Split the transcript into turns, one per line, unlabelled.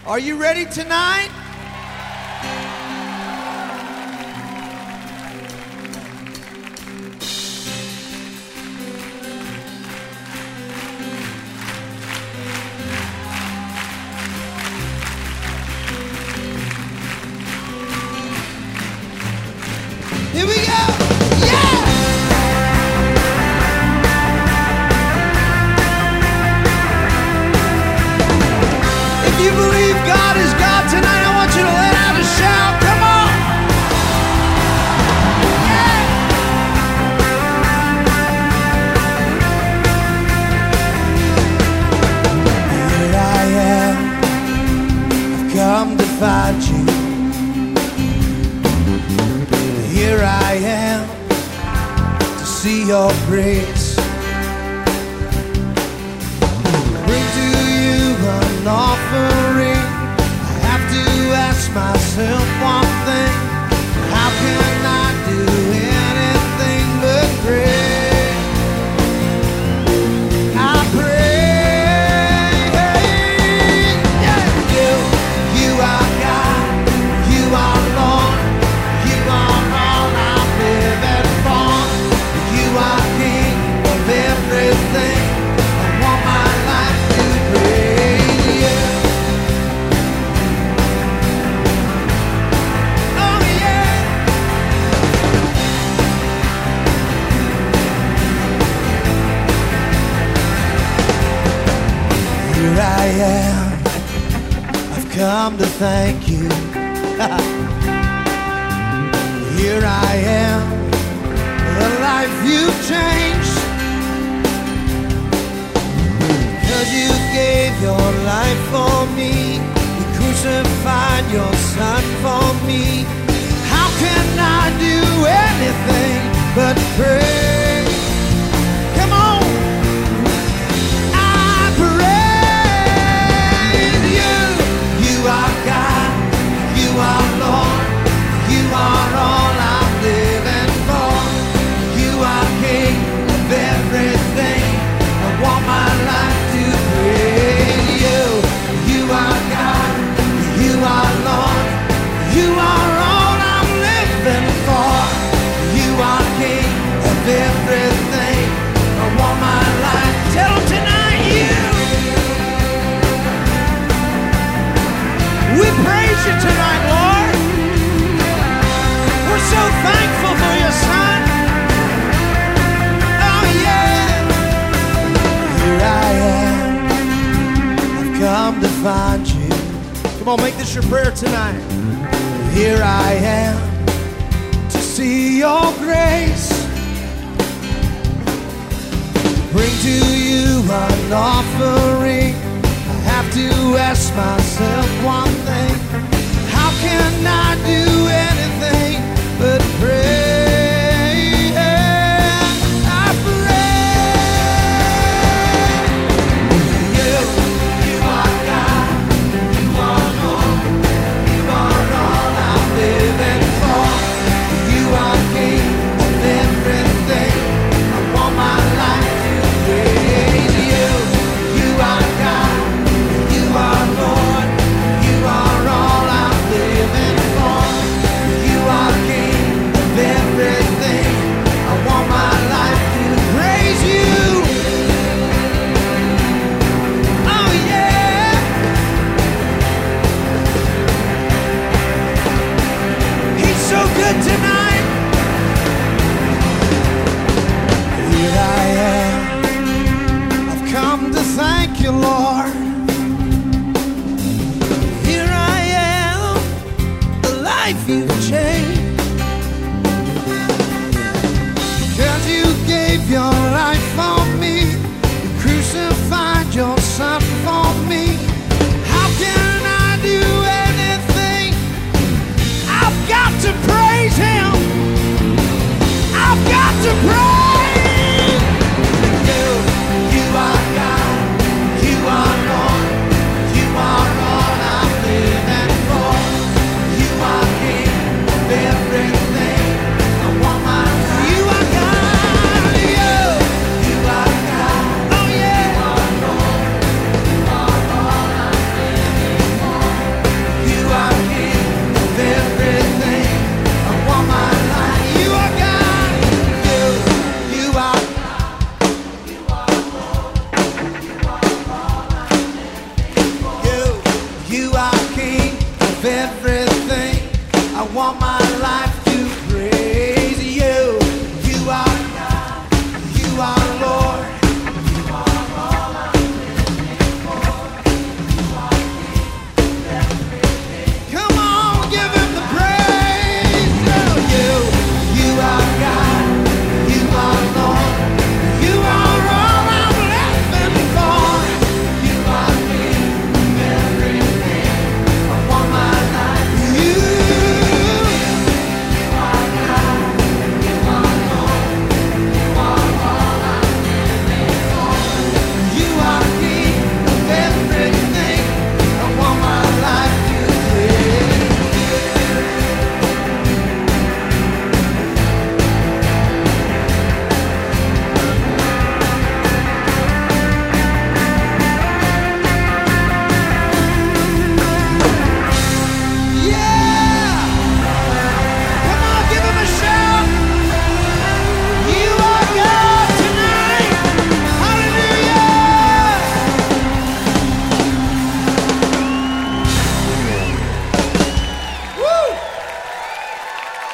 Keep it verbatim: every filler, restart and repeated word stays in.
Are you ready tonight? Here we go! Yeah! If you believe God is God tonight, I want you to let out a shout. Come on! Yeah! Here I am, I've come to find you. Here I am to see your grace. Bring to you an offering. I have to ask myself one thing: how can I do anything but pray? I pray. Yeah. You, you are God. You are Lord. You are all I'm living for. You are King of everything. I want my life to praise you. Oh yeah. Here I am. I've come to thank you. Here I am, the life you've changed. Cause you gave your life for me. You crucified your son for me. How can I do anything but pray? Come on! I praise you. You are God. You are Lord. You are all I'm living for. You are King of everything. I want my life to praise you. You are God. You are Lord. You are all I'm living for. You are King of everything. I want my life. Tell them tonight, you. We praise you tonight, Lord. We're so thankful for your son. Oh yeah. Here I am. I've come to find you. Come on, make this your prayer tonight. Here I am to see your grace. Bring to you an offering. I have to ask myself one thing: how can I do anything but pray? I pray. You, you are God. You are Lord. You are all I'm living for. You are King of everything. I want my life to praise you. You are God. You are Lord. You are all I'm living for. You are King of everything. everything. I want my